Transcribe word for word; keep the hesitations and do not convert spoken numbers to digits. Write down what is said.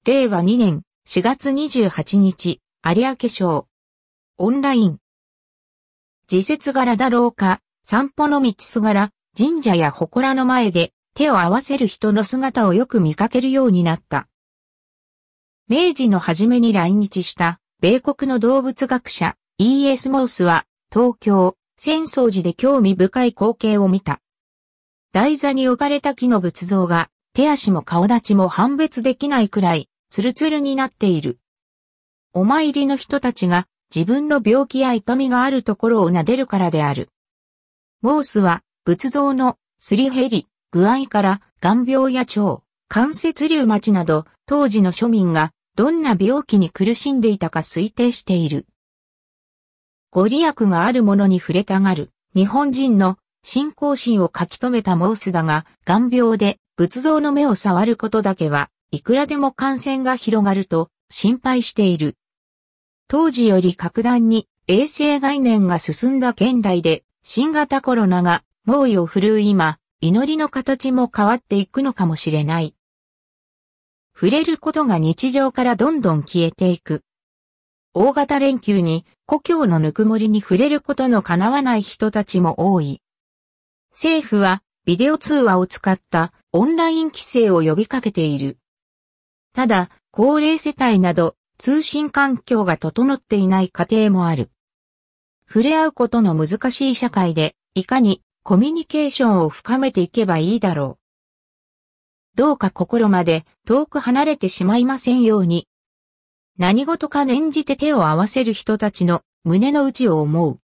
れいわにねんしがつにじゅうはちにち、有明省。オンライン。時節柄だろうか、散歩の道すがら、神社や祠の前で手を合わせる人の姿をよく見かけるようになった。明治の初めに来日した米国の動物学者 イーエス モースは東京、浅草寺で興味深い光景を見た。台座に置かれた木の仏像が手足も顔立ちも判別できないくらいツルツルになっている。お参りの人たちが自分の病気や痛みがあるところを撫でるからである。モースは仏像のすり減り、具合から眼病や腸、関節リウマチなど当時の庶民がどんな病気に苦しんでいたか推定している。ご利益があるものに触れたがる日本人の信仰心を書き留めたモースだが、眼病で仏像の目を触ることだけはいくらでも感染が広がると心配している。当時より格段に衛生概念が進んだ現代で新型コロナが猛威を振るう今、祈りの形も変わっていくのかもしれない。触れることが日常からどんどん消えていく。大型連休に故郷のぬくもりに触れることの叶わない人たちも多い。政府はビデオ通話を使ったオンライン規制を呼びかけている。ただ、高齢世帯など通信環境が整っていない家庭もある。触れ合うことの難しい社会で、いかにコミュニケーションを深めていけばいいだろう。どうか心まで遠く離れてしまいませんように。何事か念じて手を合わせる人たちの胸の内を思う。